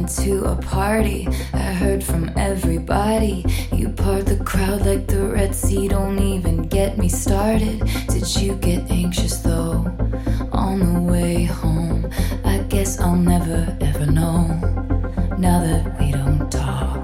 to a party. I heard from everybody. You part the crowd like the Red Sea. Don't even get me started. Did you get anxious though on the way home? I guess I'll never ever know now that we don't talk.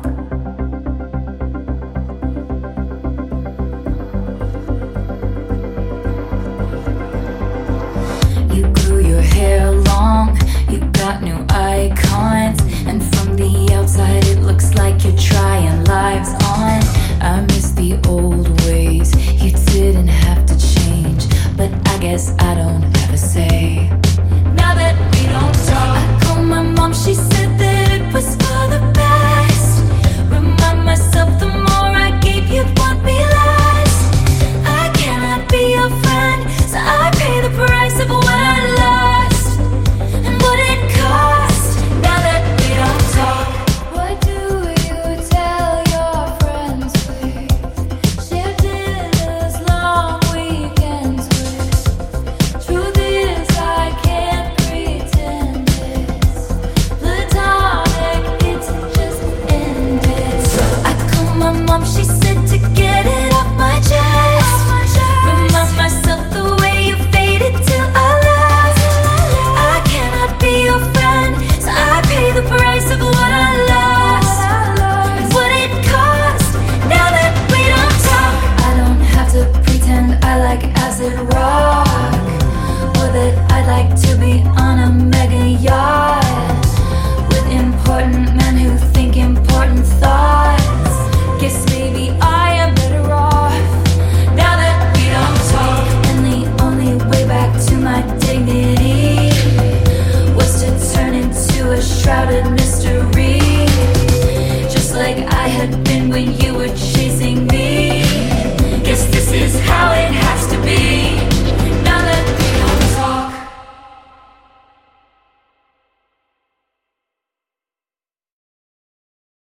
You grew your hair long, you got new icons, and from the outside it looks like you're trying lives on. I miss the old ways, you didn't have to change, but I guess I don't have a say. Now that we don't talk, I called my mom, she said that it was for the best. Remind myself the more I gave you want me less. I cannot be your friend, so I pay the price of what I lost and what it cost. Now that we don't talk, what do you tell your friends with? Share dinners, long weekends with. Truth is I can't pretend it's platonic, it's just ended. So I called my mom, she said to get it off my chest. Remind myself the way you faded till I left. I cannot be your friend, so I pay the price of what I lost and what it cost. Now that we don't talk, I don't have to pretend I like acid rock, or that I'd like to be on a mega yacht with important men who think important thoughts. Guess maybe I am better off now that we don't talk. And the only way back to my dignity was to turn into a shrouded mystery, just like I had been when you were chasing me. Guess this is how it has to be.